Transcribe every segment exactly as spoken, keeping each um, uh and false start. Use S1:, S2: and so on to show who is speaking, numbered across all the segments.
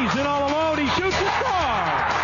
S1: He's in all alone. He shoots a score.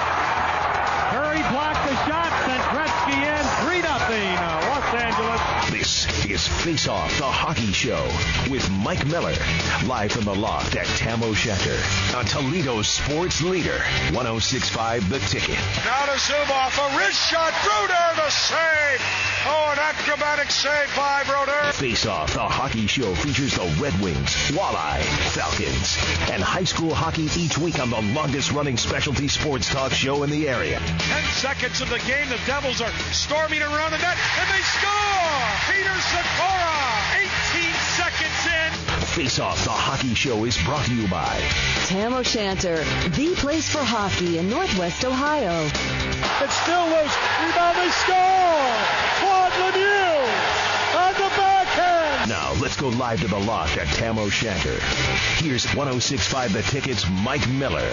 S1: Curry blocked the shot, sent Gretzky in. three nothing Los Angeles.
S2: This is Face Off, the hockey show with Mike Miller. Live from the loft at Tam O'Shanter on Toledo's sports leader, one oh six point five The Ticket.
S3: Now to Zubov, a wrist shot. Brodeur, the save. Oh, an acrobatic save by Brodeur.
S2: Face Off, the hockey show features the Red Wings, Walleye, Falcons, and high school hockey each week on the longest-running specialty sports talk show in the area.
S3: Ten seconds of the game. The Devils are storming around the net, and they score! Peter Sikora, eighteen seconds in.
S2: Face Off, the hockey show is brought to you by
S4: Tam O'Shanter, the place for hockey in Northwest Ohio.
S3: It's still loose. Rebound, they score! Claude Lemieux on the backhand.
S2: Now, let's go live to the loft at Tam O'Shanter. Here's one oh six point five The Ticket's Mike Miller.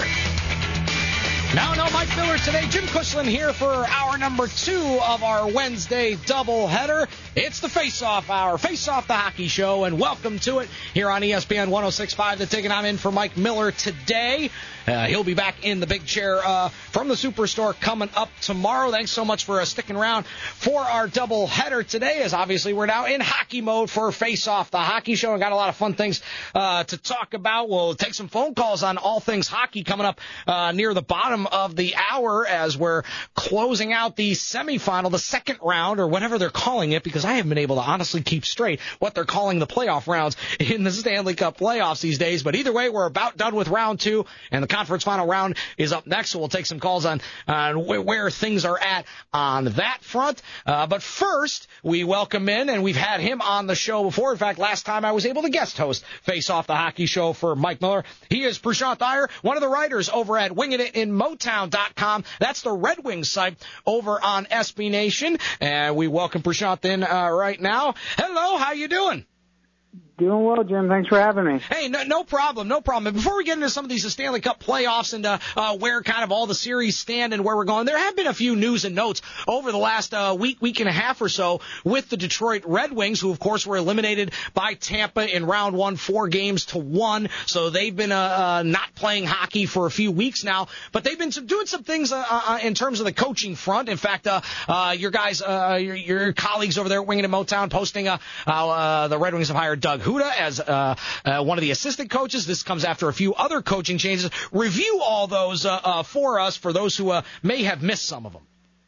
S5: Now, no Mike Miller today. Jim Cushlan here for hour number two of our Wednesday doubleheader. It's the Face-Off Hour, Face-Off the Hockey Show, and welcome to it here on E S P N one oh six point five The Ticket. I'm in for Mike Miller today. Uh, he'll be back in the big chair uh, from the Superstore coming up tomorrow. Thanks so much for uh, sticking around for our doubleheader today, as obviously we're now in hockey mode for Face-Off the Hockey Show. And got a lot of fun things uh, to talk about. We'll take some phone calls on all things hockey coming up uh, near the bottom of the hour as we're closing out the semifinal, the second round, or whatever they're calling it, because I haven't been able to honestly keep straight what they're calling the playoff rounds in the Stanley Cup playoffs these days. But either way, we're about done with round two, and the conference final round is up next, so we'll take some calls on, on where things are at on that front. Uh, but first, we welcome in, and we've had him on the show before. In fact, last time I was able to guest host Face Off the Hockey Show for Mike Miller. He is Prashant Iyer, one of the writers over at Winging It in Motown dot com. That's the Red Wings site over on S B Nation. And we welcome Prashant in uh, right now. Hello, how you doing?
S6: Doing well, Jim. Thanks for having me.
S5: Hey, no, no problem, no problem. And before we get into some of these Stanley Cup playoffs and uh, uh, where kind of all the series stand and where we're going, there have been a few news and notes over the last uh, week, week and a half or so with the Detroit Red Wings, who, of course, were eliminated by Tampa in round one, four games to one. So they've been uh, uh, not playing hockey for a few weeks now. But they've been some, doing some things uh, uh, in terms of the coaching front. In fact, uh, uh, your guys, uh, your, your colleagues over there at Winging It Motown posting uh, how uh, the Red Wings have hired Doug Huda as uh, uh, one of the assistant coaches. This comes after a few other coaching changes. Review all those uh, uh, for us, for those who uh, may have missed some of them.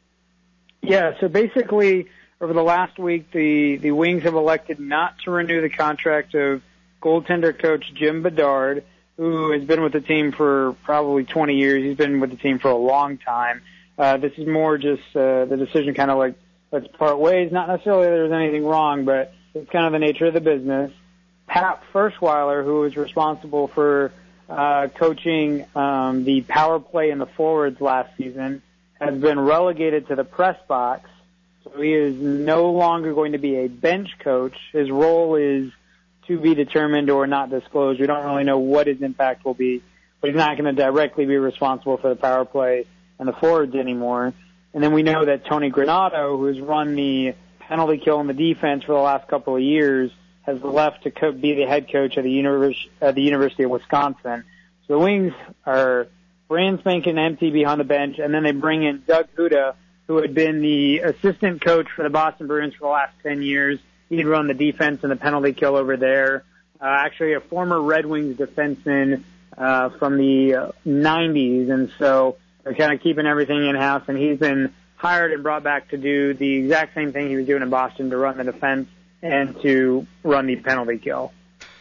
S6: Yeah, so basically, over the last week, the, the Wings have elected not to renew the contract of goaltender coach Jim Bedard, who has been with the team for probably twenty years. He's been with the team for a long time. Uh, this is more just uh, the decision kind of like, let's part ways. Not necessarily that there's anything wrong, but it's kind of the nature of the business. Pat Ferschweiler, who was responsible for uh, coaching um, the power play and the forwards last season, has been relegated to the press box. So he is no longer going to be a bench coach. His role is to be determined or not disclosed. We don't really know what his impact will be, but he's not going to directly be responsible for the power play and the forwards anymore. And then we know that Tony Granato, who has run the penalty kill and the defense for the last couple of years, has left to co- be the head coach at the, univers- at the University of Wisconsin. So the Wings are brand spanking empty behind the bench, and then they bring in Doug Huda, who had been the assistant coach for the Boston Bruins for the last ten years. He'd run the defense and the penalty kill over there. Uh, actually, a former Red Wings defenseman uh, from the uh, nineties, and so they're kind of keeping everything in-house, and he's been hired and brought back to do the exact same thing he was doing in Boston, to run the defense and to run the penalty kill.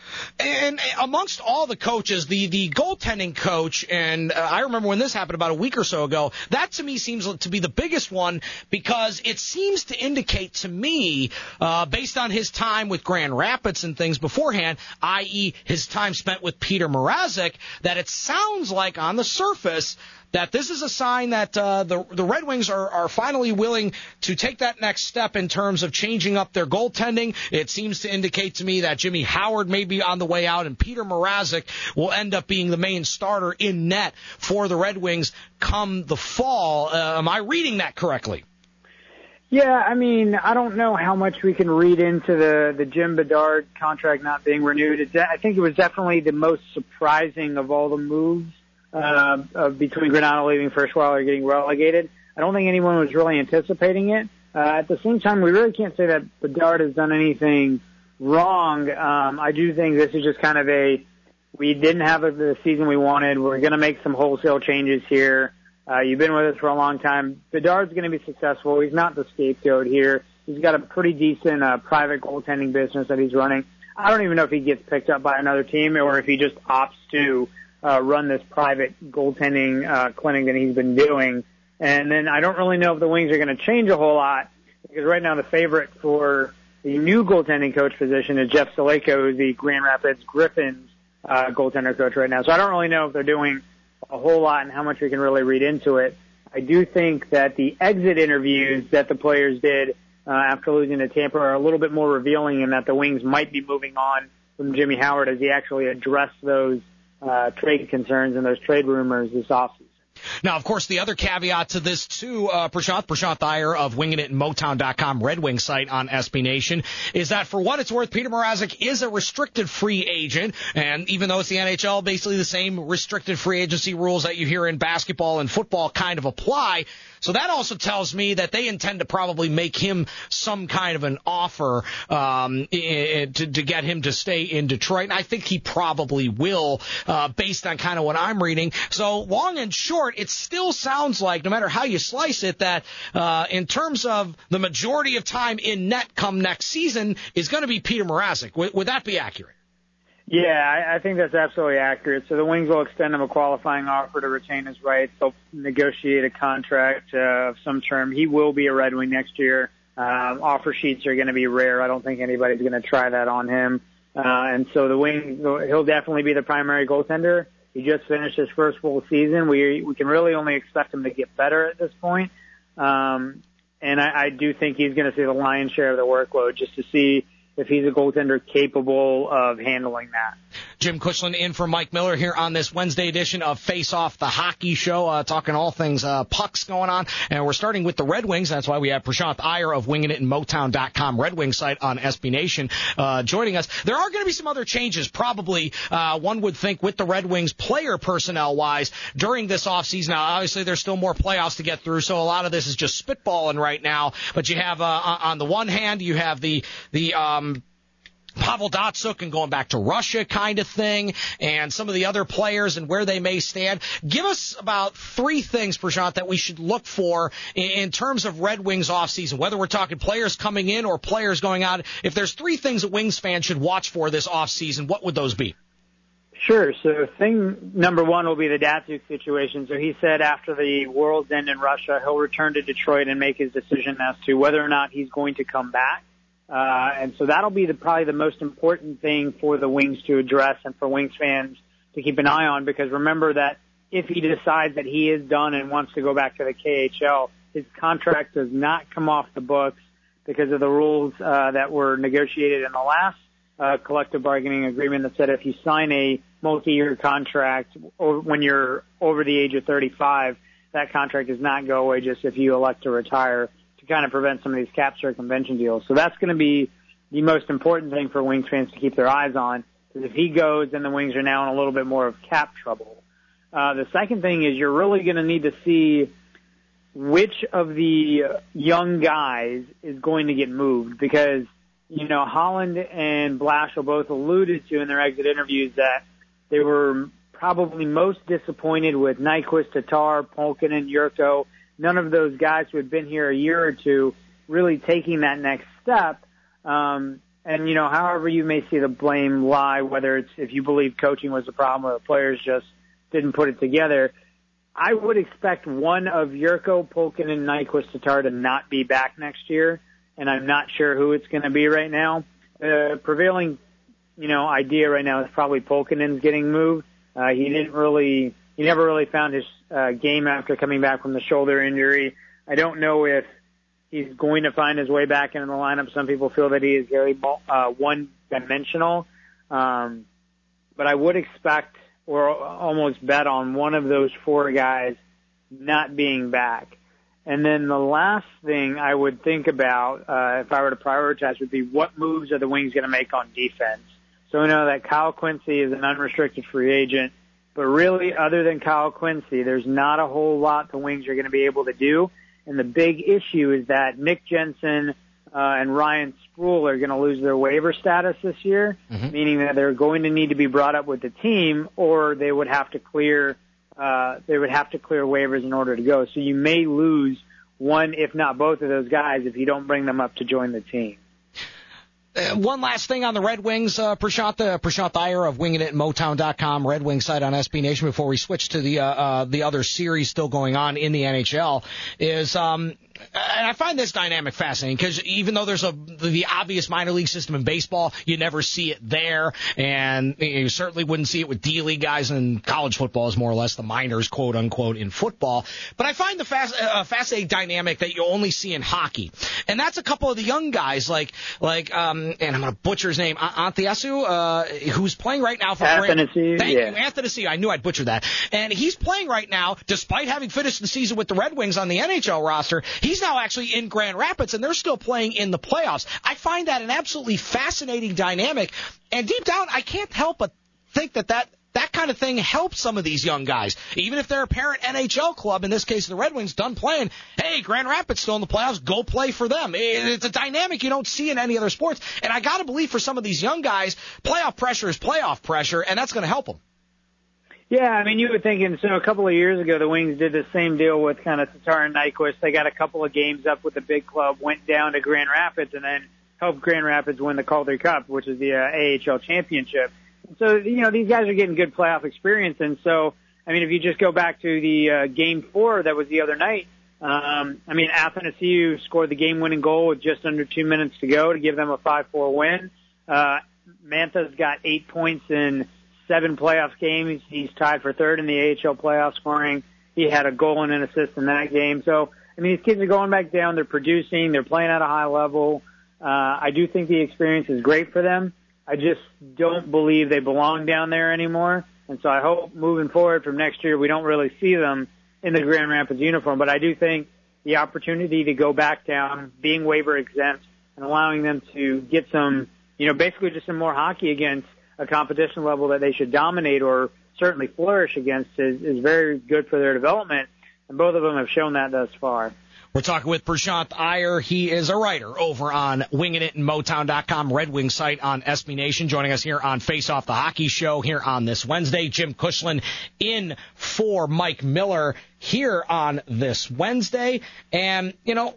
S5: And amongst all the coaches, the, the goaltending coach, and uh, I remember when this happened about a week or so ago, that to me seems to be the biggest one, because it seems to indicate to me, uh, based on his time with Grand Rapids and things beforehand, that is his time spent with Peter Mrazek, that it sounds like on the surface that this is a sign that uh, the the Red Wings are, are finally willing to take that next step in terms of changing up their goaltending. It seems to indicate to me that Jimmy Howard may be on the way out, and Peter Mrazek will end up being the main starter in net for the Red Wings come the fall. Uh, am I reading that correctly?
S6: Yeah, I mean, I don't know how much we can read into the, the Jim Bedard contract not being renewed. It, I think it was definitely the most surprising of all the moves uh, uh, between Granado leaving Firstweiler getting relegated. I don't think anyone was really anticipating it. Uh, at the same time, we really can't say that Bedard has done anything wrong. Um, I do think this is just kind of a, we didn't have a, the season we wanted. We're going to make some wholesale changes here. Uh, you've been with us for a long time. Bedard's going to be successful. He's not the scapegoat here. He's got a pretty decent uh, private goaltending business that he's running. I don't even know if he gets picked up by another team or if he just opts to uh, run this private goaltending uh, clinic that he's been doing. And then I don't really know if the Wings are going to change a whole lot because right now the favorite for the new goaltending coach position is Jeff Saleko, who's the Grand Rapids Griffins uh, goaltender coach right now. So I don't really know if they're doing a whole lot and how much we can really read into it. I do think that the exit interviews that the players did uh, after losing to Tampa are a little bit more revealing in that the Wings might be moving on from Jimmy Howard as he actually addressed those uh, trade concerns and those trade rumors this offseason.
S5: Now, of course, the other caveat to this, too, uh, Prashanth, Prashanth Iyer of Winging It and Motown dot com, Red Wing site on S B Nation, is that for what it's worth, Peter Mrazek is a restricted free agent. And even though it's the N H L, basically the same restricted free agency rules that you hear in basketball and football kind of apply. So that also tells me that they intend to probably make him some kind of an offer um, to, to get him to stay in Detroit. And I think he probably will, uh, based on kind of what I'm reading. So long and short, it still sounds like, no matter how you slice it, that uh, in terms of the majority of time in net come next season is going to be Peter Mrazek. W- would that be accurate?
S6: Yeah, I, I think that's absolutely accurate. So the Wings will extend him a qualifying offer to retain his rights. They'll negotiate a contract uh, of some term. He will be a Red Wing next year. Um, offer sheets are going to be rare. I don't think anybody's going to try that on him. Uh, and so the Wings, he'll definitely be the primary goaltender. He just finished his first full season. We we can really only expect him to get better at this point. Um, and I, I do think he's going to see the lion's share of the workload just to see if he's a goaltender capable of handling that.
S5: Jim Cushlan in for Mike Miller here on this Wednesday edition of Face Off, the hockey show, uh, talking all things uh, pucks going on. And we're starting with the Red Wings. That's why we have Prashanth Iyer of Winging It and Motown dot com, Red Wing site on S B Nation, uh, joining us. There are going to be some other changes, probably, uh, one would think, with the Red Wings player personnel-wise during this offseason. Now, obviously, there's still more playoffs to get through, so a lot of this is just spitballing right now. But you have, uh, on the one hand, you have the, the, um, Pavel Datsyuk and going back to Russia kind of thing, and some of the other players and where they may stand. Give us about three things, Prashanth, that we should look for in, in terms of Red Wings offseason, whether we're talking players coming in or players going out. If there's three things that Wings fans should watch for this offseason, what would those be?
S6: Sure. So thing number one will be the Datsyuk situation. So he said after the World's End in Russia, he'll return to Detroit and make his decision as to whether or not he's going to come back. Uh, and so that'll be the, probably the most important thing for the Wings to address and for Wings fans to keep an eye on, because remember that if he decides that he is done and wants to go back to the K H L, his contract does not come off the books because of the rules uh, that were negotiated in the last uh, collective bargaining agreement that said if you sign a multi-year contract or when you're over the age of thirty-five, that contract does not go away just if you elect to retire, to kind of prevent some of these cap circumvention deals. So that's going to be the most important thing for Wings fans to keep their eyes on, because if he goes, then the Wings are now in a little bit more of cap trouble. Uh, the second thing is you're really going to need to see which of the young guys is going to get moved, because, you know, Holland and Blashill both alluded to in their exit interviews that they were probably most disappointed with Nyquist, Tatar, Polkinen, Yurko, none of those guys who had been here a year or two really taking that next step. Um, and, you know, however you may see the blame lie, whether it's if you believe coaching was the problem or the players just didn't put it together, I would expect one of Yurko, Polkinen, and Nyquist, Tatar to not be back next year, and I'm not sure who it's going to be right now. The uh, prevailing, you know, idea right now is probably Polkinen's getting moved. Uh, he didn't really, he never really found his uh, game after coming back from the shoulder injury. I don't know if he's going to find his way back into the lineup. Some people feel that he is very uh, one-dimensional. Um, but I would expect or almost bet on one of those four guys not being back. And then the last thing I would think about, uh, if I were to prioritize, would be what moves are the Wings going to make on defense. So we know that Kyle Quincy is an unrestricted free agent. But really, other than Kyle Quincy, there's not a whole lot the Wings are going to be able to do. And the big issue is that Nick Jensen uh, and Ryan Sproul are going to lose their waiver status this year, mm-hmm. meaning that they're going to need to be brought up with the team, or they would have to clear uh, they would have to clear waivers in order to go. So you may lose one, if not both of those guys, if you don't bring them up to join the team.
S5: Uh, one last thing on the Red Wings, uh, Prashant, uh, Prashant Iyer of Winging It and Motown dot com, Red Wing site on S B Nation, before we switch to the uh, uh, the other series still going on in the N H L, is um, and I find this dynamic fascinating because even though there's a the obvious minor league system in baseball, you never see it there, and you certainly wouldn't see it with D-League guys, and college football is more or less the minors, quote unquote, in football. But I find the fast, uh, fascinating dynamic that you only see in hockey, and that's a couple of the young guys like like um, and I'm going to butcher his name, Athanasiou, uh, who's playing right now for
S6: Athanasiou.
S5: Thank
S6: yeah.
S5: you, Athanasiou. I knew I'd butcher that, and he's playing right now, despite having finished the season with the Red Wings on the N H L roster. He's now actually in Grand Rapids, and they're still playing in the playoffs. I find that an absolutely fascinating dynamic, and deep down, I can't help but think that that, that kind of thing helps some of these young guys. Even if their parent N H L club, in this case the Red Wings, done playing, hey, Grand Rapids still in the playoffs, go play for them. It's a dynamic you don't see in any other sports, and I got to believe for some of these young guys, playoff pressure is playoff pressure, and that's going to help them.
S6: Yeah, I mean, you were thinking, so a couple of years ago, the Wings did the same deal with kind of Tatar and Nyquist. They got a couple of games up with the big club, went down to Grand Rapids, and then helped Grand Rapids win the Calder Cup, which is the uh, A H L championship. So, you know, these guys are getting good playoff experience. And so, I mean, if you just go back to the uh, game four that was the other night, um, I mean, Athanasiou scored the game-winning goal with just under two minutes to go to give them a five four win. Uh, Mantha's got eight points in seven playoff games. He's tied for third in the A H L playoff scoring. He had a goal and an assist in that game. So, I mean, these kids are going back down. They're producing. They're playing at a high level. Uh, I do think the experience is great for them. I just don't believe they belong down there anymore. And so I hope moving forward from next year we don't really see them in the Grand Rapids uniform. But I do think the opportunity to go back down, being waiver exempt, and allowing them to get some, you know, basically just some more hockey against a competition level that they should dominate or certainly flourish against is, is very good for their development. And both of them have shown that thus far.
S5: We're talking with Prashant Iyer. He is a writer over on Winging It and Motown dot com, Red Wing site on S B Nation, joining us here on Face Off the Hockey Show here on this Wednesday. Jim Cushlan in for Mike Miller here on this Wednesday. And, you know,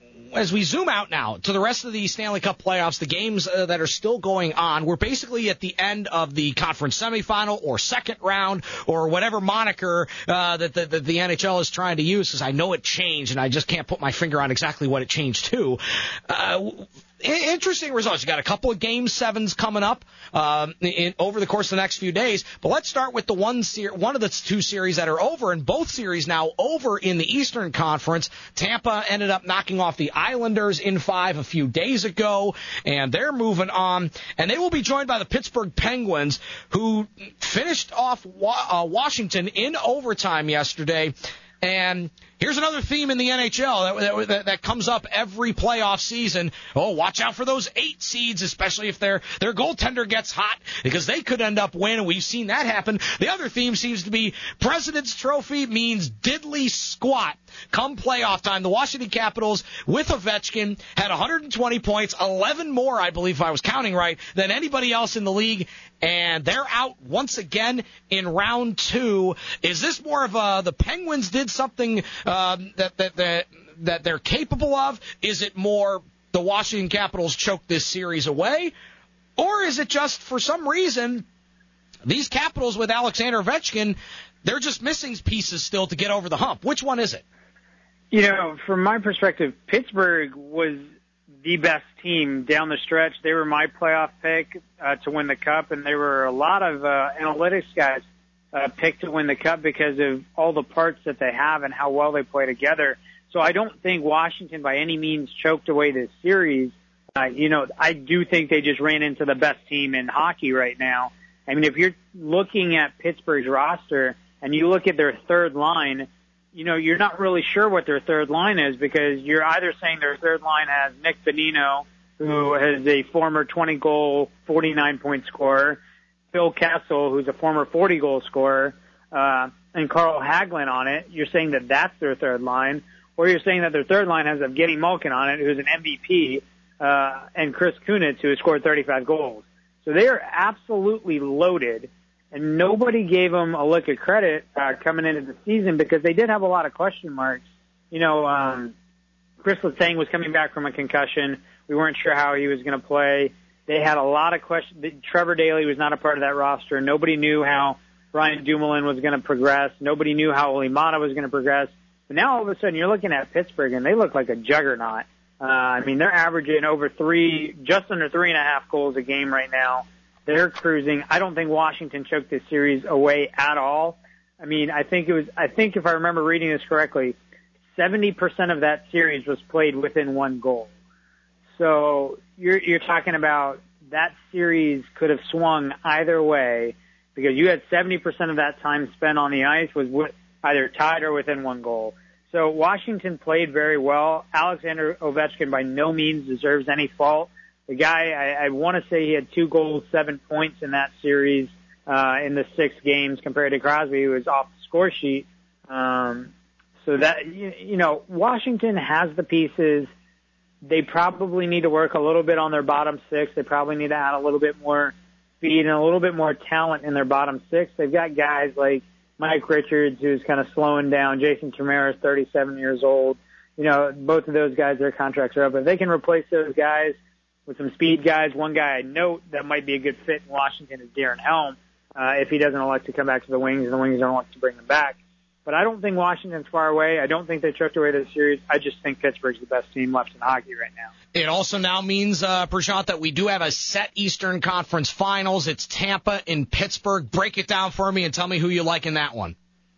S5: as we zoom out now to the rest of the Stanley Cup playoffs, the games uh, that are still going on, we're basically at the end of the conference semifinal or second round or whatever moniker uh, that, the, that the N H L is trying to use, because I know it changed and I just can't put my finger on exactly what it changed to. Uh, Interesting results. You got a couple of game sevens coming up um, in, over the course of the next few days. But let's start with the one ser- one of the two series that are over, and both series now over in the Eastern Conference. Tampa ended up knocking off the Islanders in five a few days ago, and they're moving on. And they will be joined by the Pittsburgh Penguins, who finished off wa- uh, Washington in overtime yesterday. And here's another theme in the N H L that, that, that comes up every playoff season. Oh, watch out for those eight seeds, especially if their their goaltender gets hot, because they could end up winning. We've seen that happen. The other theme seems to be President's Trophy means diddly squat come playoff time. The Washington Capitals with Ovechkin had one hundred twenty points, eleven more, I believe, if I was counting right, than anybody else in the league. And they're out once again in round two. Is this more of a the Penguins did something um, that, that that that they're capable of? Is it more the Washington Capitals choked this series away? Or is it just for some reason these Capitals with Alexander Ovechkin, they're just missing pieces still to get over the hump? Which one is it?
S6: You know, from my perspective, Pittsburgh was the best team down the stretch. They were my playoff pick uh, to win the Cup, and there were a lot of uh, analytics guys uh, picked to win the Cup because of all the parts that they have and how well they play together. So I don't think Washington by any means choked away this series. Uh, you know, I do think they just ran into the best team in hockey right now. I mean, if you're looking at Pittsburgh's roster and you look at their third line, you know, you're not really sure what their third line is, because you're either saying their third line has Nick Bonino, who is a former twenty-goal, forty-nine-point scorer. Phil Kessel, who's a former forty-goal scorer, uh, and Carl Hagelin on it, you're saying that that's their third line, or you're saying that their third line has Evgeny Malkin on it, who's an M V P, uh, and Chris Kunitz, who has scored thirty-five goals. So they are absolutely loaded, and nobody gave them a lick of credit uh, coming into the season because they did have a lot of question marks. You know, um, Chris Letang was coming back from a concussion. We weren't sure how he was going to play. They had a lot of questions. Trevor Daley was not a part of that roster. Nobody knew how Brian Dumoulin was going to progress. Nobody knew how Olli Maatta was going to progress. But now all of a sudden you're looking at Pittsburgh, and they look like a juggernaut. Uh, I mean, they're averaging over three, just under three and a half goals a game right now. They're cruising. I don't think Washington choked this series away at all. I mean, I think it was, I think if I remember reading this correctly, seventy percent of that series was played within one goal. So you're, you're talking about that series could have swung either way because you had seventy percent of that time spent on the ice was with, either tied or within one goal. So Washington played very well. Alexander Ovechkin by no means deserves any fault. The guy, I, I want to say he had two goals, seven points in that series uh, in the six games compared to Crosby, who was off the score sheet. Um, so that, you, you know, Washington has the pieces. They probably need to work a little bit on their bottom six. They probably need to add a little bit more speed and a little bit more talent in their bottom six. They've got guys like Mike Richards, who's kind of slowing down. Jason Chimera is thirty-seven years old. You know, both of those guys, their contracts are up. If they can replace those guys with some speed guys, one guy I note that might be a good fit in Washington is Darren Helm, uh, if he doesn't elect to come back to the Wings and the Wings don't elect to bring him back. But I don't think Washington's far away. I don't think they choked away to the series. I just think Pittsburgh's the best team left in hockey right now.
S5: It also now means, uh, Prashant, that we do have a set Eastern Conference Finals. It's Tampa in Pittsburgh. Break it down for me and tell me who you like in that one.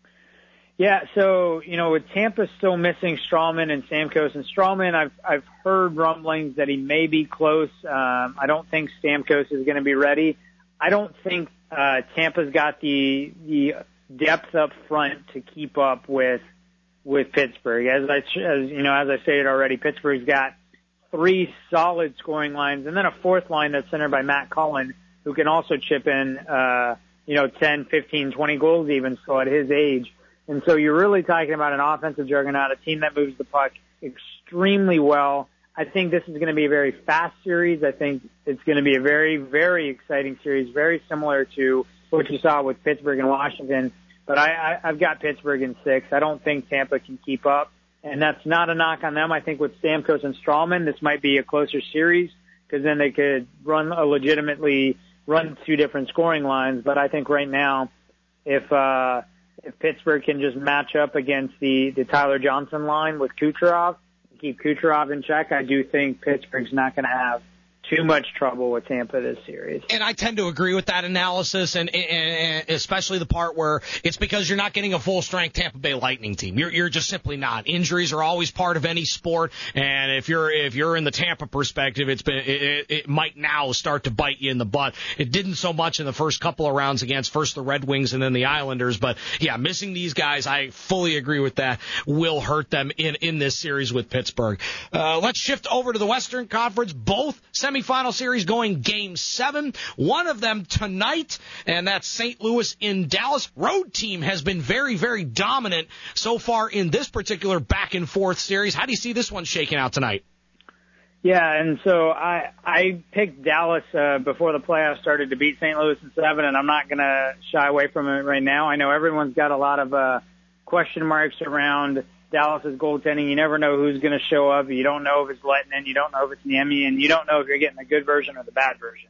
S6: Yeah, so, you know, with Tampa still missing Strawman and Stamkos, and Strawman, I've I've heard rumblings that he may be close. Um, I don't think Stamkos is going to be ready. I don't think uh, Tampa's got the the depth up front to keep up with with Pittsburgh. As I as you know, as I stated already, Pittsburgh's got three solid scoring lines, and then a fourth line that's centered by Matt Cullen, who can also chip in, uh, you know, ten, fifteen, twenty goals even so at his age. And so you're really talking about an offensive juggernaut, a team that moves the puck extremely well. I think this is going to be a very fast series. I think it's going to be a very, very exciting series, very similar to what you saw with Pittsburgh and Washington. But I, I, I've got Pittsburgh in six. I don't think Tampa can keep up. And that's not a knock on them. I think with Stamkos and Strawman, this might be a closer series because then they could run a legitimately run two different scoring lines. But I think right now, if, uh, If Pittsburgh can just match up against the, the Tyler Johnson line with Kucherov, keep Kucherov in check, I do think Pittsburgh's not going to have too much trouble with Tampa this series.
S5: And I tend to agree with that analysis, and, and, and especially the part where it's because you're not getting a full-strength Tampa Bay Lightning team. You're, you're just simply not. Injuries are always part of any sport, and if you're if you're in the Tampa perspective, it's been it, it might now start to bite you in the butt. It didn't so much in the first couple of rounds against first the Red Wings and then the Islanders, but yeah, missing these guys, I fully agree with that, will hurt them in, in this series with Pittsburgh. Uh, let's shift over to the Western Conference. Both semifinal series going game seven. One of them tonight, and that's Saint Louis in Dallas. Road team has been very, very dominant so far in this particular back and forth series. How do you see this one shaking out tonight?
S6: Yeah, and so I I picked Dallas uh, before the playoffs started to beat Saint Louis in seven, and I'm not going to shy away from it right now. I know everyone's got a lot of uh, question marks around Dallas's goaltending. You never know who's going to show up. You don't know if it's Lettinen. You don't know if it's Niemi, and you don't know if you're getting the good version or the bad version.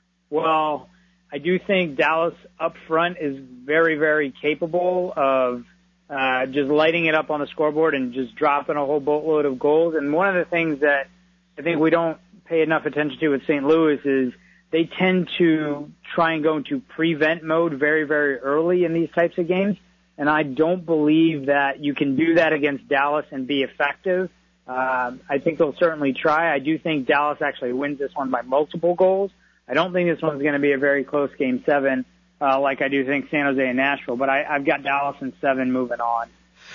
S6: Well, I do think Dallas up front is very, very capable of uh, just lighting it up on the scoreboard and just dropping a whole boatload of goals. And one of the things that I think we don't pay enough attention to with Saint Louis is they tend to try and go into prevent mode very, very early in these types of games. And I don't believe that you can do that against Dallas and be effective. Uh, I think they'll certainly try. I do think Dallas actually wins this one by multiple goals. I don't think this one's going to be a very close game seven, uh, like I do think San Jose and Nashville. But I, I've got Dallas in seven moving on.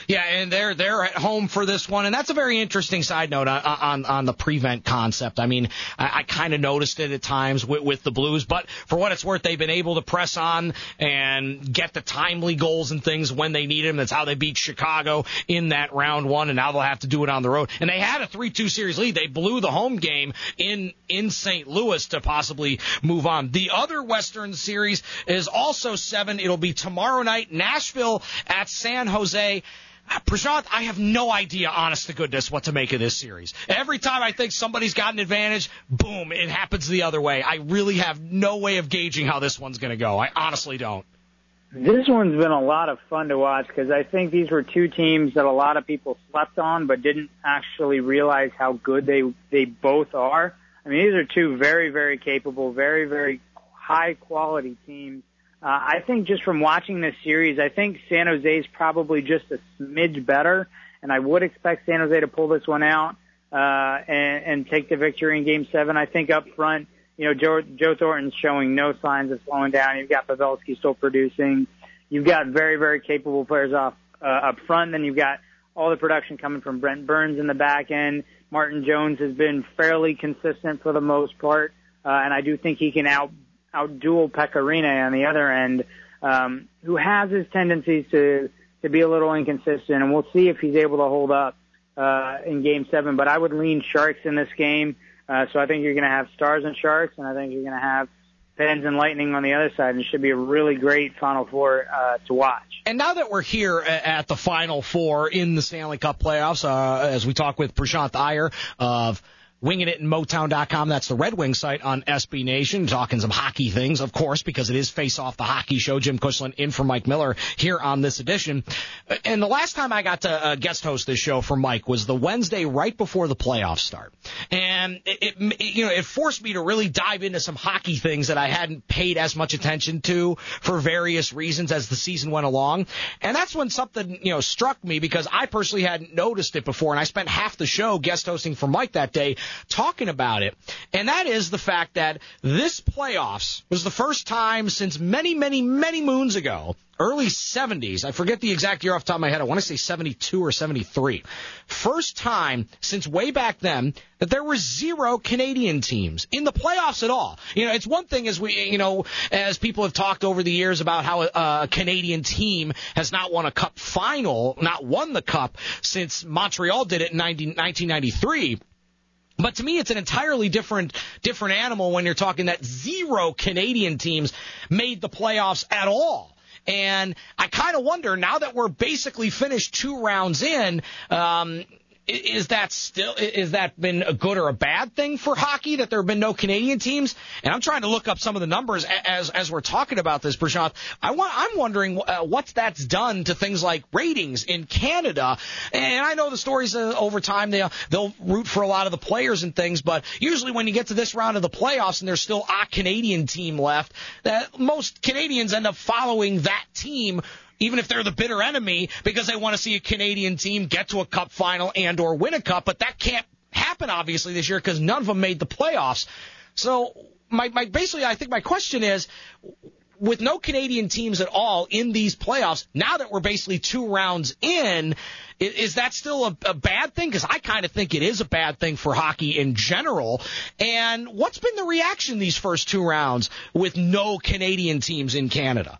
S5: Yeah, and they're they're at home for this one, and that's a very interesting side note on on, on the prevent concept. I mean, I, I kind of noticed it at times with, with the Blues, but for what it's worth, they've been able to press on and get the timely goals and things when they need them. That's how they beat Chicago in that round one, and now they'll have to do it on the road. And they had a three two series lead. They blew the home game in in Saint Louis to possibly move on. The other Western Series is also seven. It'll be tomorrow night, Nashville at San Jose. Prashant, I have no idea, honest to goodness, what to make of this series. Every time I think somebody's got an advantage, boom, it happens the other way. I really have no way of gauging how this one's going to go. I honestly don't.
S6: This one's been a lot of fun to watch because I think these were two teams that a lot of people slept on but didn't actually realize how good they they both are. I mean, these are two very, very capable, very, very high-quality teams. Uh, I think just from watching this series, I think San Jose's probably just a smidge better, and I would expect San Jose to pull this one out uh, and, and take the victory in Game seven. I think up front, you know, Joe, Joe Thornton's showing no signs of slowing down. You've got Pavelski still producing. You've got very, very capable players off uh, up front. Then you've got all the production coming from Brent Burns in the back end. Martin Jones has been fairly consistent for the most part, uh, and I do think he can out outduel Pekka Rinne on the other end, um, who has his tendencies to, to be a little inconsistent, and we'll see if he's able to hold up uh, in Game seven. But I would lean Sharks in this game, uh, so I think you're going to have Stars and Sharks, and I think you're going to have Pens and Lightning on the other side, and it should be a really great Final Four uh, to watch.
S5: And now that we're here at the Final Four in the Stanley Cup playoffs, uh, as we talk with Prashant Iyer of Winging It in Motown dot com. That's the Red Wing site on S B Nation. Talking some hockey things, of course, because it is Face Off the Hockey Show. Jim Cushlan in for Mike Miller here on this edition. And the last time I got to uh, guest host this show for Mike was the Wednesday right before the playoffs start. And it, it, you know, it forced me to really dive into some hockey things that I hadn't paid as much attention to for various reasons as the season went along. And that's when something, you know, struck me because I personally hadn't noticed it before. And I spent half the show guest hosting for Mike that day talking about it, and that is the fact that this playoffs was the first time since many, many, many moons ago, early seventies, I forget the exact year off the top of my head, I want to say seventy-two or seventy-three, first time since way back then that there were zero Canadian teams in the playoffs at all. You know, it's one thing as we, you know, as people have talked over the years about how a, a Canadian team has not won a cup final, not won the cup since Montreal did it in nineteen ninety-three. But to me, it's an entirely different different animal when you're talking that zero Canadian teams made the playoffs at all. And I kind of wonder, now that we're basically finished two rounds in, um, is that still is that been a good or a bad thing for hockey that there have been no Canadian teams? And I'm trying to look up some of the numbers as as we're talking about this, Prashant. I want I'm wondering uh, what that's done to things like ratings in Canada. And I know the stories uh, over time they'll they'll root for a lot of the players and things, but usually when you get to this round of the playoffs and there's still a Canadian team left, that most Canadians end up following that team, even if they're the bitter enemy, because they want to see a Canadian team get to a cup final and or win a cup. But that can't happen, obviously, this year because none of them made the playoffs. So my, my basically, I think my question is, with no Canadian teams at all in these playoffs, now that we're basically two rounds in, is, is that still a, a bad thing? Because I kind of think it is a bad thing for hockey in general. And what's been the reaction these first two rounds with no Canadian teams in Canada?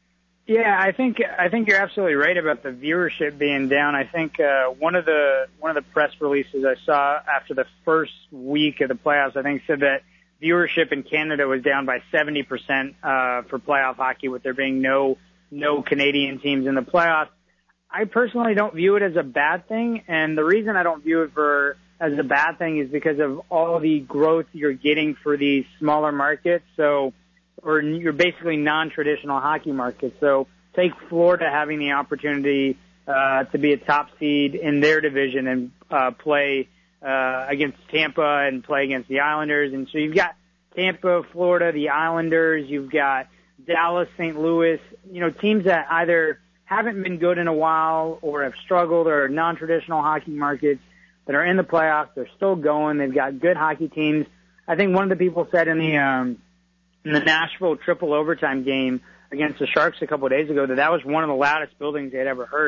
S6: Yeah, I think I think you're absolutely right about the viewership being down. I think uh, one of the one of the press releases I saw after the first week of the playoffs, I think said that viewership in Canada was down by seventy percent uh, for playoff hockey, with there being no no Canadian teams in the playoffs. I personally don't view it as a bad thing, and the reason I don't view it for as a bad thing is because of all the growth you're getting for these smaller markets. So. Or you're basically non-traditional hockey markets. So take Florida having the opportunity uh, to be a top seed in their division and uh, play uh, against Tampa and play against the Islanders. And so you've got Tampa, Florida, the Islanders. You've got Dallas, Saint Louis. You know, teams that either haven't been good in a while or have struggled or are non-traditional hockey markets that are in the playoffs. They're still going. They've got good hockey teams. I think one of the people said in the um, – in the Nashville triple overtime game against the Sharks a couple of days ago that that was one of the loudest buildings they'd ever heard.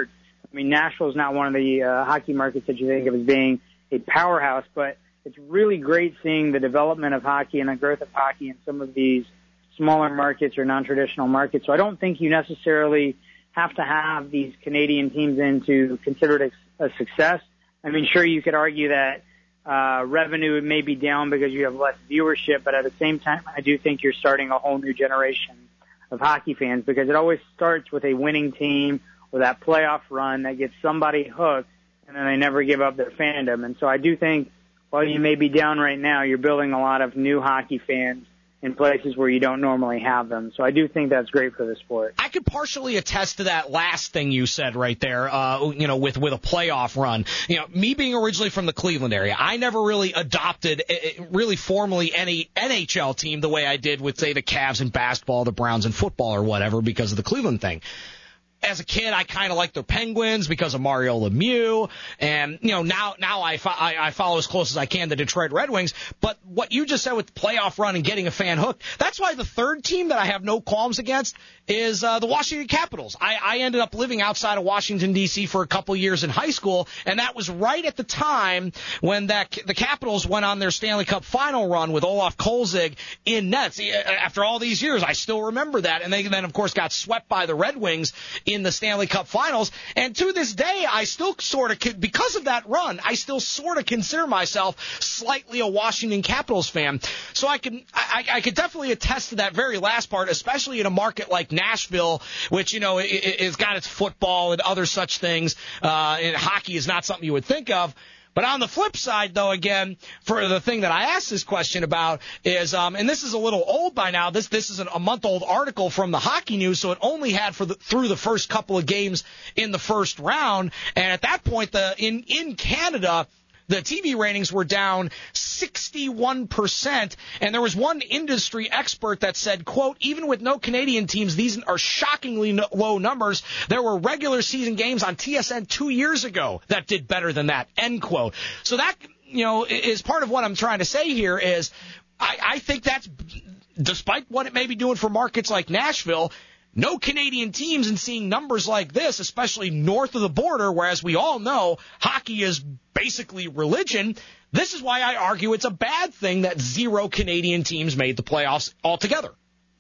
S6: I mean, Nashville is not one of the uh, hockey markets that you think of as being a powerhouse, but it's really great seeing the development of hockey and the growth of hockey in some of these smaller markets or non-traditional markets. So I don't think you necessarily have to have these Canadian teams in to consider it a, a success. I mean, sure, you could argue that uh, revenue may be down because you have less viewership, but at the same time, I do think you're starting a whole new generation of hockey fans, because it always starts with a winning team or that playoff run that gets somebody hooked, and then they never give up their fandom. And so I do think while you may be down right now, you're building a lot of new hockey fans in places where you don't normally have them. So I do think that's great for the sport.
S5: I could partially attest to that last thing you said right there, uh, you know, with, with a playoff run. You know, me being originally from the Cleveland area, I never really adopted uh, really formally any N H L team the way I did with, say, the Cavs in basketball, the Browns in football or whatever because of the Cleveland thing. As a kid, I kind of liked the Penguins because of Mario Lemieux, and you know now now I, fo- I I follow as close as I can the Detroit Red Wings. But what you just said with the playoff run and getting a fan hooked, that's why the third team that I have no qualms against is uh, the Washington Capitals. I, I ended up living outside of Washington D C for a couple years in high school, and that was right at the time when that the Capitals went on their Stanley Cup final run with Olaf Kolzig in nets. After all these years, I still remember that, and they then of course got swept by the Red Wings in the Stanley Cup Finals, and to this day, I still sort of, because of that run, I still sort of consider myself slightly a Washington Capitals fan. So I can, I, I could definitely attest to that very last part, especially in a market like Nashville, which, you know, it, it's got its football and other such things, uh, and hockey is not something you would think of. But on the flip side, though, again, for the thing that I asked this question about is, um, and this is a little old by now, this this is an, a month-old article from the Hockey News, so it only had for the, through the first couple of games in the first round. And at that point, the in, in Canada, the T V ratings were down sixty-one percent, and there was one industry expert that said, quote, even with no Canadian teams, these are shockingly no, low numbers. There were regular season games on T S N two years ago that did better than that, end quote. So that, you know, is part of what I'm trying to say here is I, I think that's, despite what it may be doing for markets like Nashville, no Canadian teams, and seeing numbers like this, especially north of the border, where, as we all know, hockey is basically religion. This is why I argue it's a bad thing that zero Canadian teams made the playoffs altogether.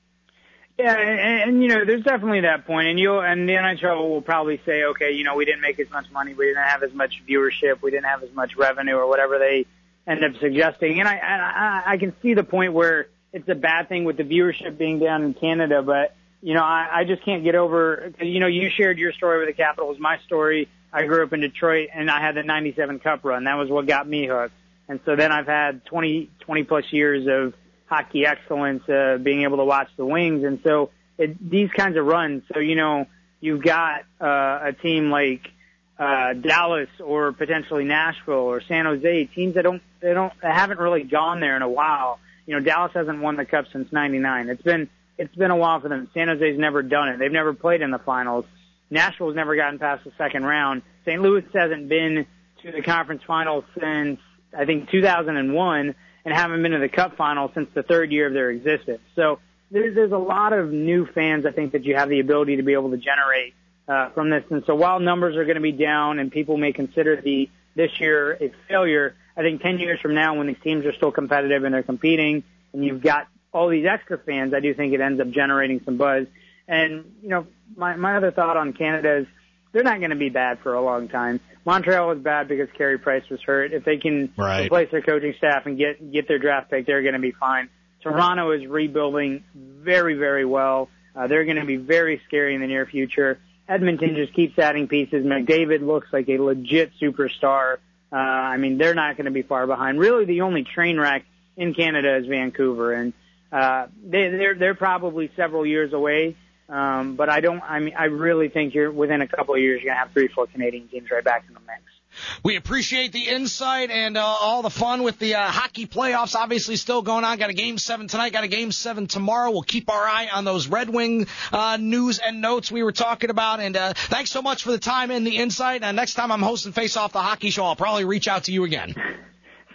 S6: Yeah, and, and you know, there's definitely that point, and you and the N H L will probably say, okay, you know, we didn't make as much money, we didn't have as much viewership, we didn't have as much revenue, or whatever they end up suggesting. And I, I, I can see the point where it's a bad thing with the viewership being down in Canada, but you know, I, I just can't get over, you know, you shared your story with the Capitals. My story, I grew up in Detroit, and I had the ninety-seven Cup run. That was what got me hooked. And so then I've had twenty, twenty plus years of hockey excellence, uh, being able to watch the Wings. And so it, these kinds of runs, so, you know, you've got uh, a team like uh, Dallas or potentially Nashville or San Jose, teams that don't, they don't, they haven't really gone there in a while. You know, Dallas hasn't won the Cup since ninety-nine. It's been, It's been a while for them. San Jose's never done it. They've never played in the finals. Nashville's never gotten past the second round. Saint Louis hasn't been to the conference finals since, I think, two thousand one, and haven't been to the Cup final since the third year of their existence. So there's, there's a lot of new fans, I think, that you have the ability to be able to generate uh, from this. And so while numbers are going to be down and people may consider the this year a failure, I think ten years from now, when these teams are still competitive and they're competing, and you've got all these extra fans, I do think it ends up generating some buzz. And, you know, my, my other thought on Canada is they're not going to be bad for a long time. Montreal was bad because Carey Price was hurt. If they can
S5: right.
S6: replace their coaching staff and get, get their draft pick, they're going to be fine. Toronto is rebuilding very, very well. Uh, they're going to be very scary in the near future. Edmonton just keeps adding pieces. McDavid looks like a legit superstar. Uh, I mean, they're not going to be far behind. Really, the only train wreck in Canada is Vancouver, and Uh, they, they're, they're probably several years away. Um, but I don't, I mean, I really think you're within a couple of years, you're going to have three, four Canadian teams right back in the mix.
S5: We appreciate the insight and uh, all the fun with the uh, hockey playoffs. Obviously still going on. Got a game seven tonight. Got a game seven tomorrow. We'll keep our eye on those Red Wing uh, news and notes we were talking about. And uh, thanks so much for the time and the insight. And next time I'm hosting Face Off the Hockey Show, I'll probably reach out to you again.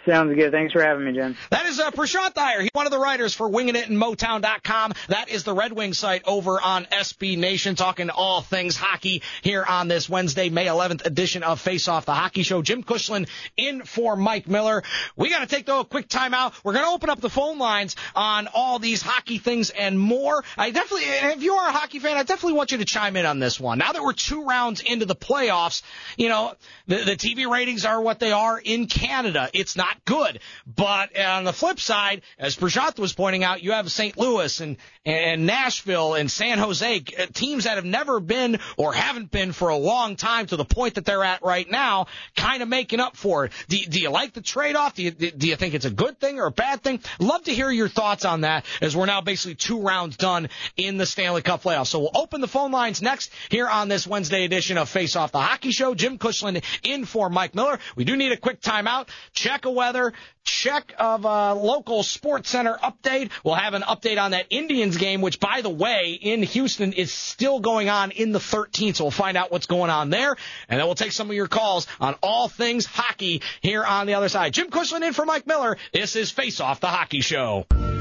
S6: Sounds good. Thanks for having me, Jen.
S5: That is uh, Prashant Thayer. He's one of the writers for Winging It in Motown dot com. That is the Red Wings site over on S B Nation, talking all things hockey here on this Wednesday, May eleventh edition of Face Off the Hockey Show. Jim Cushlan in for Mike Miller. We got to take, though, a quick timeout. We're going to open up the phone lines on all these hockey things and more. I definitely, if you are a hockey fan, I definitely want you to chime in on this one. Now that we're two rounds into the playoffs, you know, the, the T V ratings are what they are in Canada. It's not good. But on the flip side, as Prashant was pointing out, you have Saint Louis and, and Nashville and San Jose, teams that have never been or haven't been for a long time to the point that they're at right now, kind of making up for it. Do, do you like the trade-off? Do you, do you think it's a good thing or a bad thing? Love to hear your thoughts on that, as we're now basically two rounds done in the Stanley Cup playoffs. So we'll open the phone lines next here on this Wednesday edition of Face Off the Hockey Show. Jim Cushlan in for Mike Miller. We do need a quick timeout. Check of weather. Check of a local sports center update. We'll have an update on that Indians game, which, by the way, in Houston is still going on in the thirteenth. So we'll find out what's going on there. And then we'll take some of your calls on all things hockey here on the other side. Jim Cushlan in for Mike Miller. This is Face Off the Hockey Show.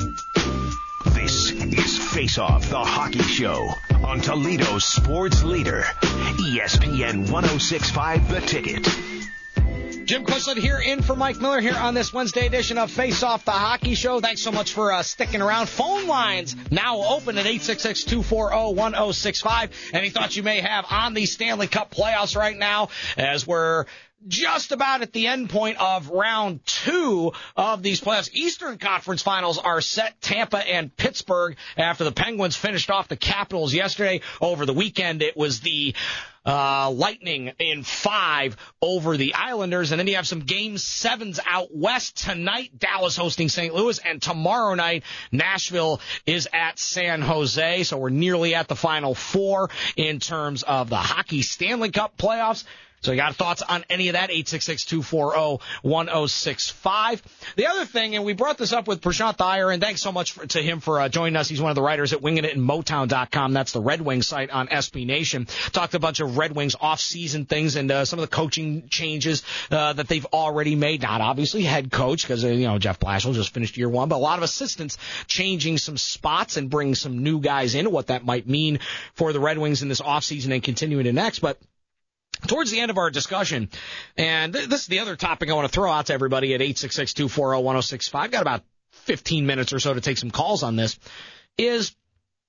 S2: This is Face Off the Hockey Show on Toledo's sports leader, E S P N one oh six point five The Ticket.
S5: Jim Cushlan here in for Mike Miller here on this Wednesday edition of Face Off the Hockey Show. Thanks so much for uh, sticking around. Phone lines now open at eight six six, two four zero, one zero six five. Any thoughts you may have on the Stanley Cup playoffs right now, as we're just about at the end point of round two of these playoffs. Eastern Conference Finals are set. Tampa and Pittsburgh, after the Penguins finished off the Capitals yesterday. Over the weekend, it was the uh Lightning in five over the Islanders. And then you have some game sevens out west tonight. Dallas hosting Saint Louis. And tomorrow night, Nashville is at San Jose. So we're nearly at the Final Four in terms of the Hockey Stanley Cup playoffs. So you got thoughts on any of that? eight six six, two four zero, one zero six five. The other thing, and we brought this up with Prashant Thayer, and thanks so much for, to him for uh, joining us. He's one of the writers at Winging It in Motown dot com. That's the Red Wings site on S B Nation. Talked a bunch of Red Wings off-season things and uh, some of the coaching changes uh, that they've already made. Not obviously head coach, because uh, you know Jeff Blashill just finished year one, but a lot of assistants changing some spots and bringing some new guys in. What that might mean for the Red Wings in this offseason and continuing to next, but towards the end of our discussion, and th- this is the other topic I want to throw out to everybody at eight six six, two four zero, one zero six five. Got about fifteen minutes or so to take some calls on this. Is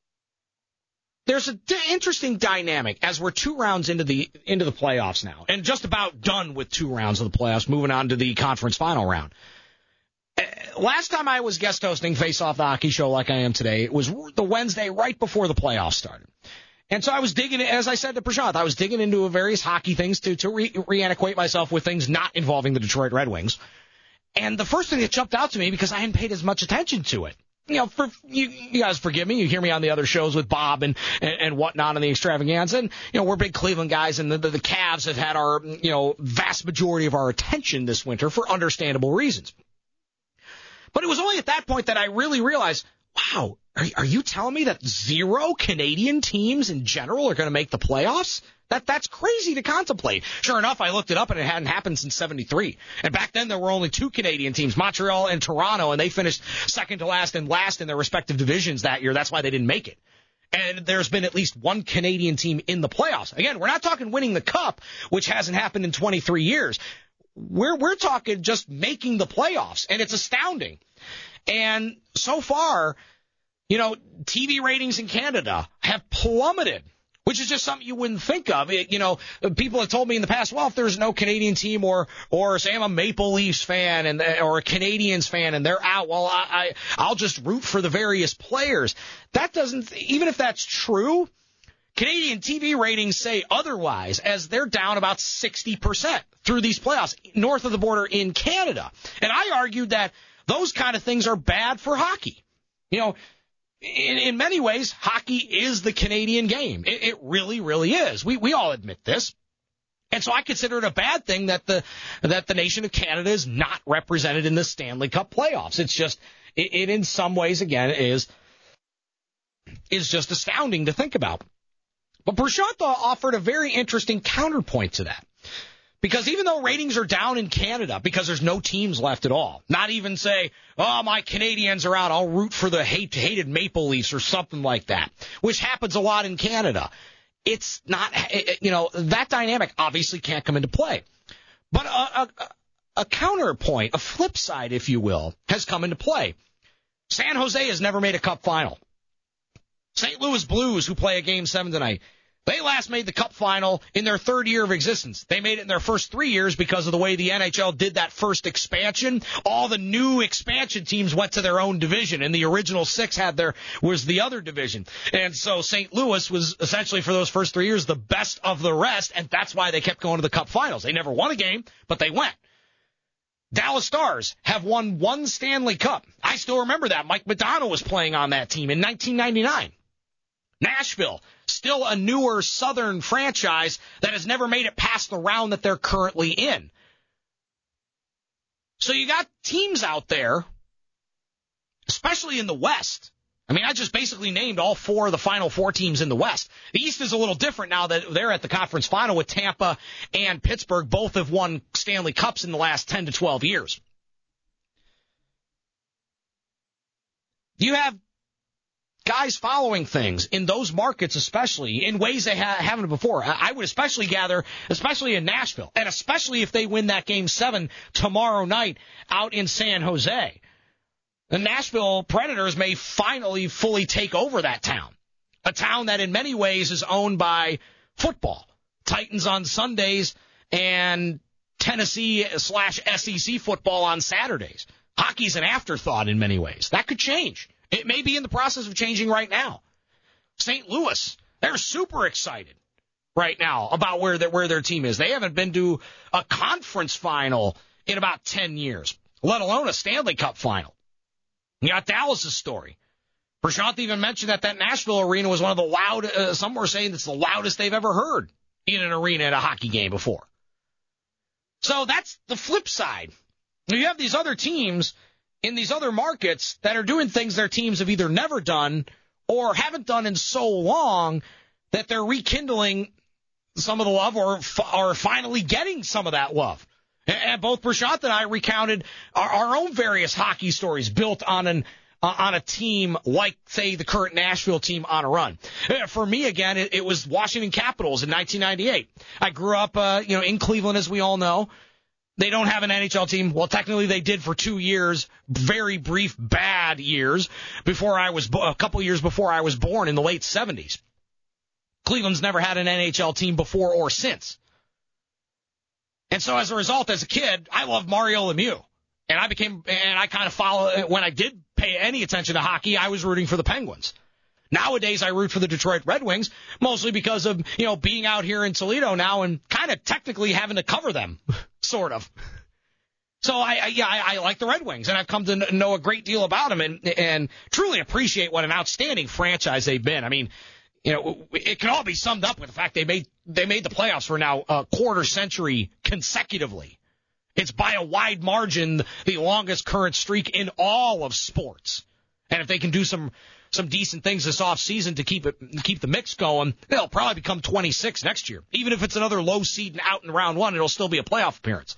S5: there's an d- interesting dynamic as we're two rounds into the into the playoffs now, and just about done with two rounds of the playoffs, moving on to the conference final round. Uh, last time I was guest hosting Face Off the Hockey Show like I am today, it was the Wednesday right before the playoffs started. And so I was digging, as I said to Prashant, I was digging into various hockey things to, to re- reantiquate myself with things not involving the Detroit Red Wings. And the first thing that jumped out to me, because I hadn't paid as much attention to it, you know, for you, you guys forgive me, you hear me on the other shows with Bob and, and, and whatnot on the extravaganza. And, you know, we're big Cleveland guys, and the, the, the Cavs have had our, you know, vast majority of our attention this winter for understandable reasons. But it was only at that point that I really realized, wow, are, are you telling me that zero Canadian teams in general are going to make the playoffs? That That's crazy to contemplate. Sure enough, I looked it up, and it hadn't happened since seventy-three. And back then, there were only two Canadian teams, Montreal and Toronto, and they finished second to last and last in their respective divisions that year. That's why they didn't make it. And there's been at least one Canadian team in the playoffs. Again, we're not talking winning the Cup, which hasn't happened in twenty-three years. We're, we're talking just making the playoffs, and it's astounding. And so far, you know, T V ratings in Canada have plummeted, which is just something you wouldn't think of. It, you know, people have told me in the past, well, if there's no Canadian team, or, or say I'm a Maple Leafs fan and or a Canadians fan and they're out, well, I, I I'll just root for the various players. That doesn't, even if that's true, Canadian T V ratings say otherwise, as they're down about sixty percent through these playoffs north of the border in Canada. And I argued that those kind of things are bad for hockey. You know, In, in many ways, hockey is the Canadian game. It, it really, really is. We we all admit this. And so I consider it a bad thing that the that the nation of Canada is not represented in the Stanley Cup playoffs. It's just, it, it in some ways, again, is, is just astounding to think about. But Prashant offered a very interesting counterpoint to that. Because even though ratings are down in Canada because there's no teams left at all, not even say, oh, my Canadians are out, I'll root for the hate, hated Maple Leafs or something like that, which happens a lot in Canada. It's not, you know, that dynamic obviously can't come into play. But a, a, a counterpoint, a flip side, if you will, has come into play. San Jose has never made a cup final. Saint Louis Blues, who play a game seven tonight, they last made the cup final in their third year of existence. They made it in their first three years because of the way the N H L did that first expansion. All the new expansion teams went to their own division, and the original six had their was the other division. And so Saint Louis was essentially for those first three years the best of the rest, and that's why they kept going to the cup finals. They never won a game, but they went. Dallas Stars have won one Stanley Cup. I still remember that. Mike Modano was playing on that team in nineteen ninety-nine. Nashville, still a newer Southern franchise that has never made it past the round that they're currently in. So you got teams out there, especially in the West. I mean, I just basically named all four of the final four teams in the West. The East is a little different now that they're at the conference final with Tampa and Pittsburgh. Both have won Stanley Cups in the last ten to twelve years. You have guys following things in those markets, especially in ways they ha- haven't before. I would especially gather, especially in Nashville, and especially if they win that game seven tomorrow night out in San Jose. The Nashville Predators may finally fully take over that town, a town that in many ways is owned by football. Titans on Sundays and Tennessee slash S E C football on Saturdays. Hockey's an afterthought in many ways. That could change. It may be in the process of changing right now. Saint Louis, they're super excited right now about where, the, where their team is. They haven't been to a conference final in about ten years, let alone a Stanley Cup final. You got Dallas' story. Prashant even mentioned that that Nashville arena was one of the loud, uh, some were saying it's the loudest they've ever heard in an arena at a hockey game before. So that's the flip side. You have these other teams in these other markets that are doing things their teams have either never done or haven't done in so long that they're rekindling some of the love or are finally getting some of that love. And both Prashant and I recounted our, our own various hockey stories built on an uh, on a team like, say, the current Nashville team on a run. For me, again, it, it was Washington Capitals in nineteen ninety-eight. I grew up, uh, you know, in Cleveland, as we all know. They don't have an N H L team. Well, technically they did for two years, very brief, bad years before I was, a couple years before I was born in the late seventies. Cleveland's never had an N H L team before or since. And so as a result, as a kid, I loved Mario Lemieux. And I became, and I kind of follow, when I did pay any attention to hockey, I was rooting for the Penguins. Nowadays, I root for the Detroit Red Wings, mostly because of, you know, being out here in Toledo now and kind of technically having to cover them, sort of. So, I, I yeah, I, I like the Red Wings, and I've come to know a great deal about them and, and truly appreciate what an outstanding franchise they've been. I mean, you know, it can all be summed up with the fact they made they made the playoffs for now a quarter century consecutively. It's by a wide margin the longest current streak in all of sports. And if they can do some some decent things this offseason to keep it keep the mix going, they'll probably become twenty-six next year. Even if it's another low seed and out in round one, it'll still be a playoff appearance.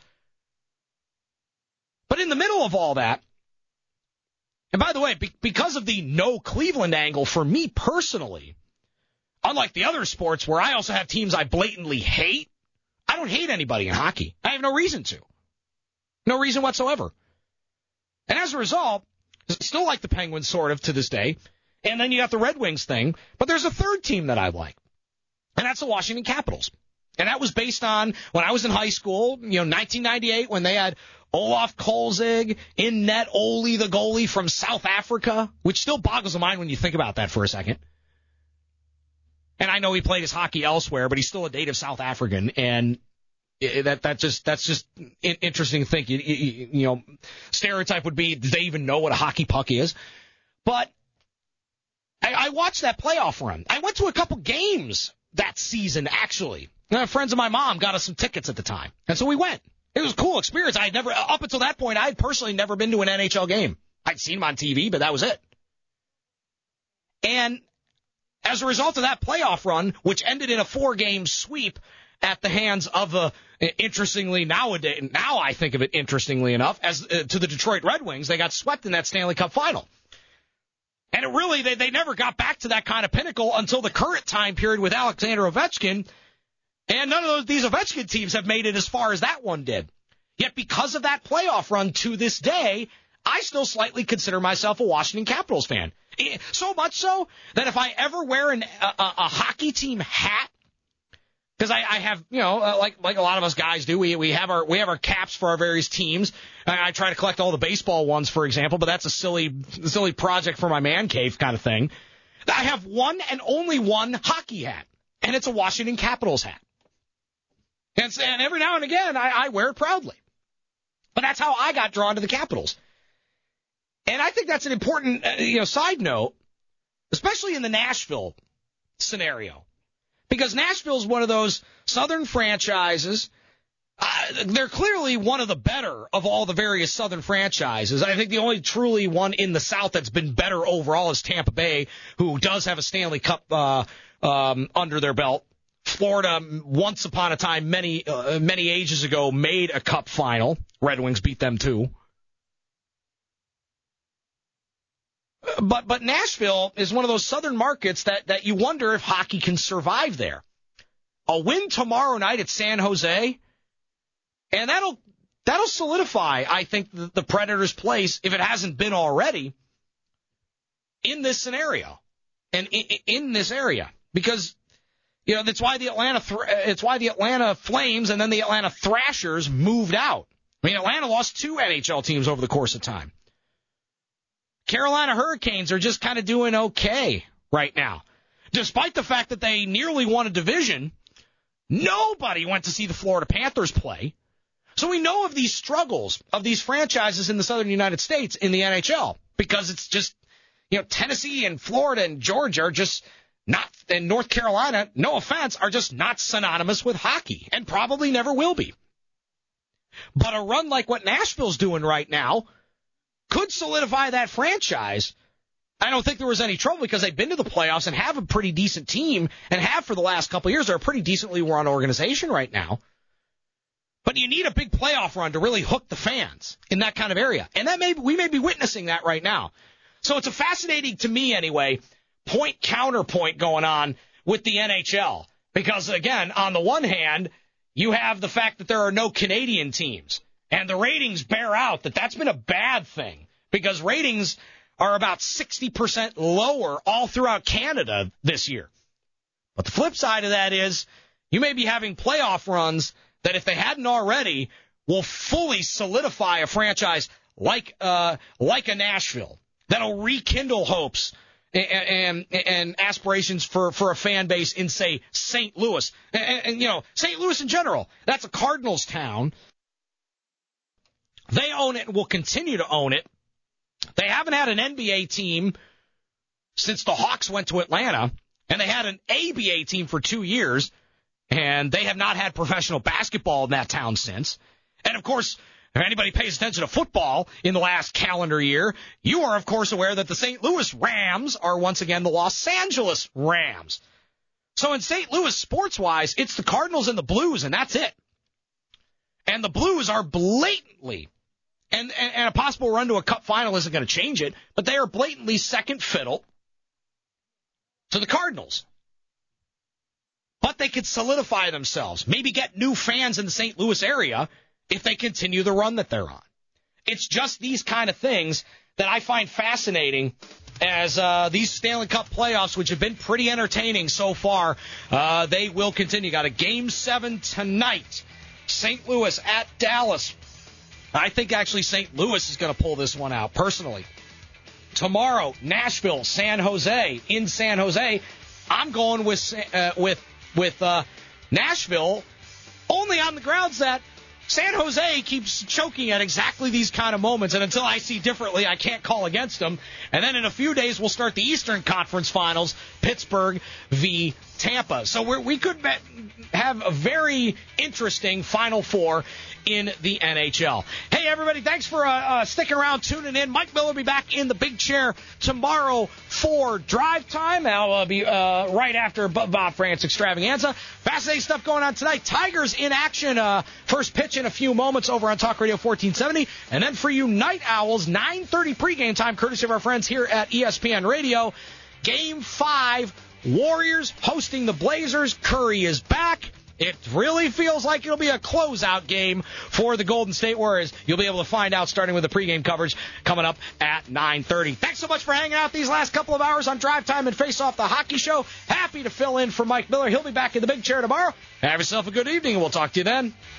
S5: But in the middle of all that, and by the way, be- because of the no Cleveland angle for me personally, unlike the other sports where I also have teams I blatantly hate, I don't hate anybody in hockey. I have no reason to. No reason whatsoever. And as a result, still like the Penguins sort of to this day. And then you got the Red Wings thing. But there's a third team that I like. And that's the Washington Capitals. And that was based on when I was in high school, you know, nineteen ninety-eight, when they had Olaf Kolzig in net, Ole the goalie from South Africa, which still boggles the mind when you think about that for a second. And I know he played his hockey elsewhere, but he's still a native South African. And that that just that's just an interesting thing. You, you, you know, stereotype would be, do they even know what a hockey puck is? But I, I watched that playoff run. I went to a couple games that season, actually. Uh, friends of my mom got us some tickets at the time, and so we went. It was a cool experience. I had never, up until that point, I had personally never been to an N H L game. I'd seen them on T V, but that was it. And as a result of that playoff run, which ended in a four-game sweep at the hands of the, interestingly nowadays, now I think of it interestingly enough, as uh, to the Detroit Red Wings. They got swept in that Stanley Cup final. And it really, they, they never got back to that kind of pinnacle until the current time period with Alexander Ovechkin. And none of those these Ovechkin teams have made it as far as that one did. Yet because of that playoff run to this day, I still slightly consider myself a Washington Capitals fan. So much so that if I ever wear an, a, a, a hockey team hat, because I, I have, you know, uh, like like a lot of us guys do, we we have our we have our caps for our various teams. I, I try to collect all the baseball ones, for example, but that's a silly silly project for my man cave kind of thing. I have one and only one hockey hat, and it's a Washington Capitals hat. And, and every now and again, I, I wear it proudly. But that's how I got drawn to the Capitals. And I think that's an important, uh, you know, side note, especially in the Nashville scenario. Because Nashville is one of those Southern franchises. Uh, they're clearly one of the better of all the various Southern franchises. I think the only truly one in the South that's been better overall is Tampa Bay, who does have a Stanley Cup uh, um, under their belt. Florida, once upon a time, many uh, many ages ago, made a Cup final. Red Wings beat them too. But but Nashville is one of those southern markets that, that you wonder if hockey can survive there. A win tomorrow night at San Jose, and that'll that'll solidify, I think, the, the Predators' place, if it hasn't been already, in this scenario and in, in this area. Because, you know, that's why the Atlanta it's why the Atlanta Flames and then the Atlanta Thrashers moved out. I mean, Atlanta lost two N H L teams over the course of time. Carolina Hurricanes are just kind of doing okay right now. Despite the fact that they nearly won a division, nobody went to see the Florida Panthers play. So we know of these struggles of these franchises in the southern United States in the N H L because it's just, you know, Tennessee and Florida and Georgia are just not, and North Carolina, no offense, are just not synonymous with hockey and probably never will be. But a run like what Nashville's doing right now could solidify that franchise. I don't think there was any trouble because they've been to the playoffs and have a pretty decent team and have for the last couple of years. They're a pretty decently run organization right now. But you need a big playoff run to really hook the fans in that kind of area. And that may we may be witnessing that right now. So it's a fascinating, to me anyway, point counterpoint going on with the N H L. Because, again, on the one hand, you have the fact that there are no Canadian teams. And the ratings bear out that that's been a bad thing because ratings are about sixty percent lower all throughout Canada this year. But the flip side of that is you may be having playoff runs that, if they hadn't already, will fully solidify a franchise like uh, like a Nashville that'll rekindle hopes and, and, and aspirations for, for a fan base in, say, Saint Louis. And, and, you know, Saint Louis in general, that's a Cardinals town. They own it and will continue to own it. They haven't had an N B A team since the Hawks went to Atlanta, and they had an A B A team for two years, and they have not had professional basketball in that town since. And, of course, if anybody pays attention to football in the last calendar year, you are, of course, aware that the Saint Louis Rams are once again the Los Angeles Rams. So in Saint Louis, sports-wise, it's the Cardinals and the Blues, and that's it. And the Blues are blatantly, and, and, and a possible run to a Cup final isn't going to change it, but they are blatantly second fiddle to the Cardinals. But they could solidify themselves, maybe get new fans in the Saint Louis area if they continue the run that they're on. It's just these kind of things that I find fascinating as uh, these Stanley Cup playoffs, which have been pretty entertaining so far, uh, they will continue. Got a game seven tonight. Saint Louis at Dallas. I think actually Saint Louis is going to pull this one out, personally. Tomorrow, Nashville, San Jose, in San Jose. I'm going with uh, with with uh, Nashville, only on the grounds that San Jose keeps choking at exactly these kind of moments, and until I see differently, I can't call against them. And then in a few days, we'll start the Eastern Conference Finals, Pittsburgh v. Tampa. So we're, we could bet, have a very interesting Final Four in the N H L. Hey, everybody, thanks for uh, uh, sticking around, tuning in. Mike Miller will be back in the big chair tomorrow for Drive Time. I'll uh, be uh, right after Bob France Extravaganza. Fascinating stuff going on tonight. Tigers in action. Uh, first pitch in a few moments over on Talk Radio fourteen seventy. And then for you Night Owls, nine thirty pregame time, courtesy of our friends here at E S P N Radio. Game five, Warriors hosting the Blazers. Curry is back. It really feels like it'll be a closeout game for the Golden State Warriors. You'll be able to find out starting with the pregame coverage coming up at nine thirty. Thanks so much for hanging out these last couple of hours on Drive Time and Face Off the Hockey Show. Happy to fill in for Mike Miller. He'll be back in the big chair tomorrow. Have yourself a good evening, and we'll talk to you then.